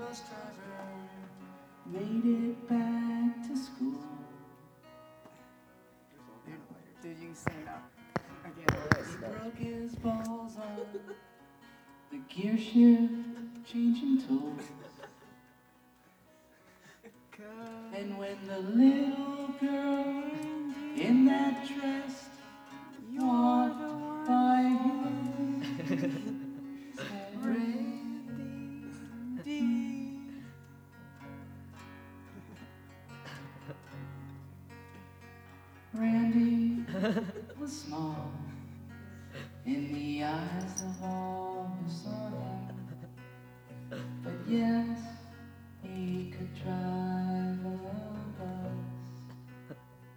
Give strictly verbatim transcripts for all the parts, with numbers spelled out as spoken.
bus driver made it back to school. Dude, you can stand up. I can't. He broke his balls on the gear shift changing tools. And when the little girl in that dress walked by him, said, Randy. Randy was small in the eyes of all who saw him, but yes, he could drive a bus.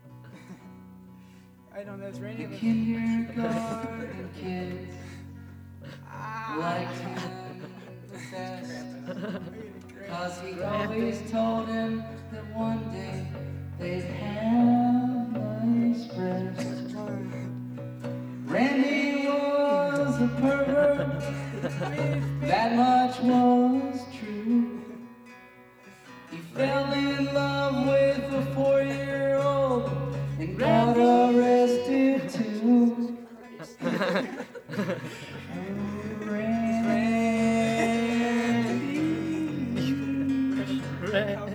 I don't know, it's Randy. The kindergarten kids liked him possessed, cause he always told him that one day they'd have nice breasts. Randy was a pervert, that much was true. He fell in love with a four-year-old and got arrested too. Randy.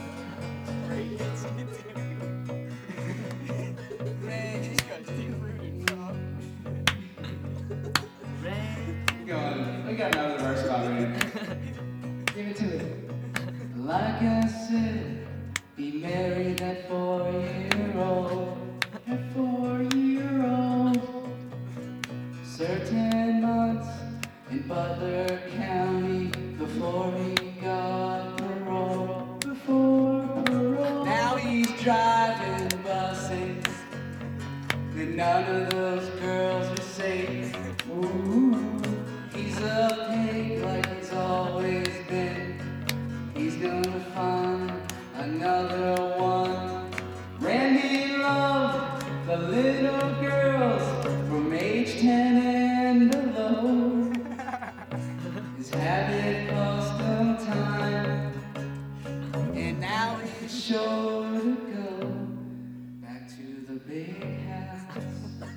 We got another verse about Randy. Give it to me. Like I said, he married that four-year-old, that four-year-old. Certain months in Butler County before he got parole. Before parole. Now he's driving buses, and none of those girls are safe. Ooh. He's a pig like he's always been. He's gonna find another one. Randy loved the little girls from age ten and below. His habit cost him time, and now he's sure to go back to the big house,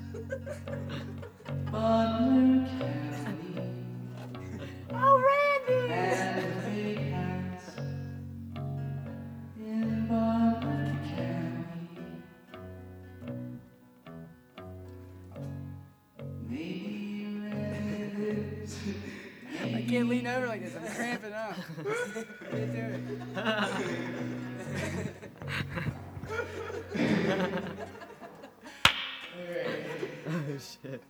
Butler County. Oh, Randy! And the big house in Butler County. Maybe Randy lives. I can't lean over like this. I'm cramping up. I can't do it. Oh shit.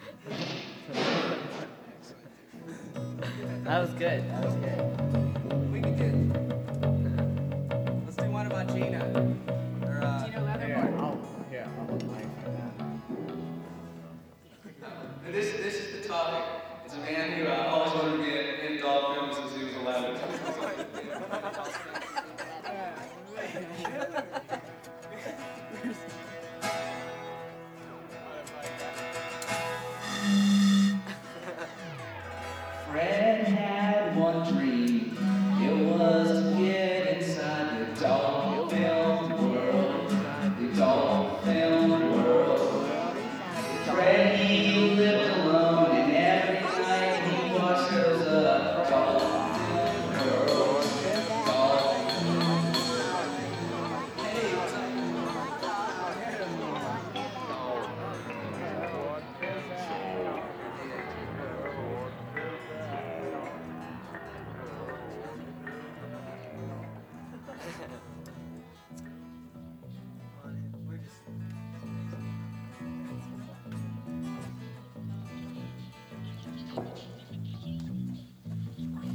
That was good. That was good. We can do. Let's do one about Gina. Or, uh, Gina Leathermore. I'll, here, I'll mic for that. And this, this is the topic. It's a man who uh, always wanted to be in, in dog films since he was eleven. Fred had one dream.